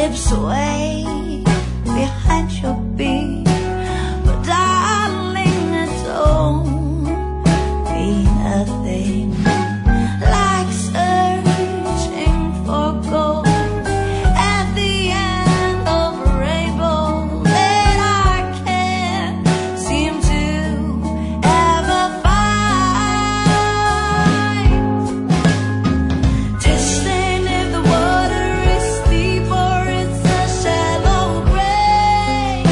hips sway behind your beat. But darling, it don't mean a thing. Like searching for gold at the end of a rainbow that I can't seem to ever find. Distant if the water is deep or it's a shallow grave,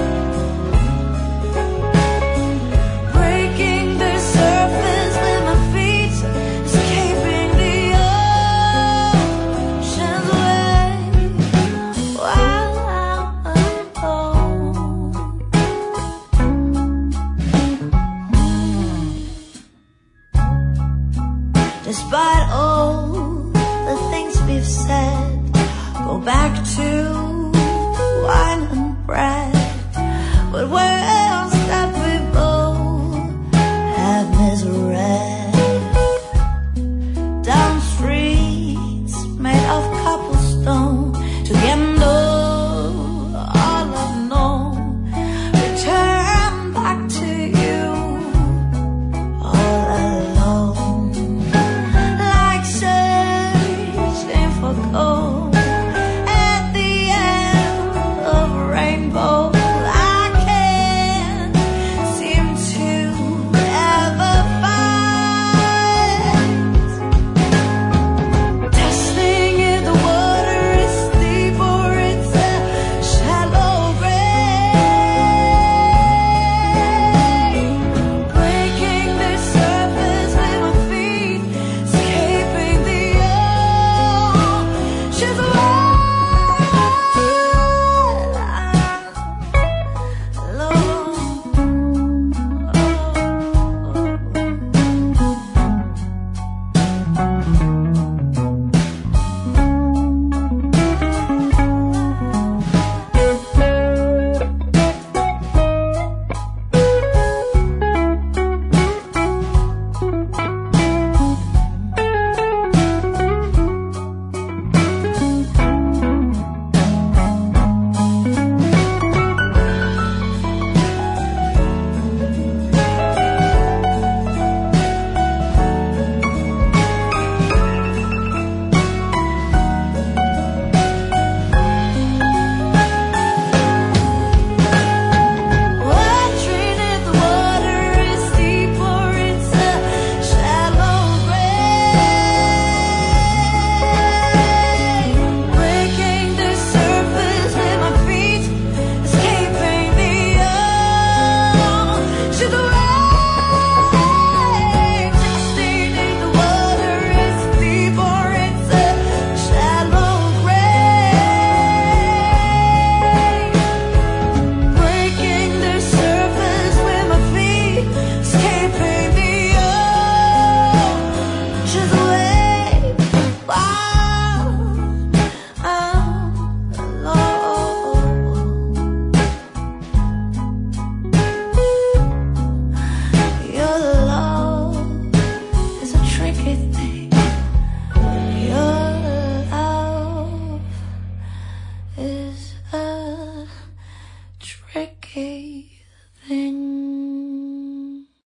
breaking the surface with my feet, escaping the ocean's wave. While I'm alone, despite all the things we've said, go back to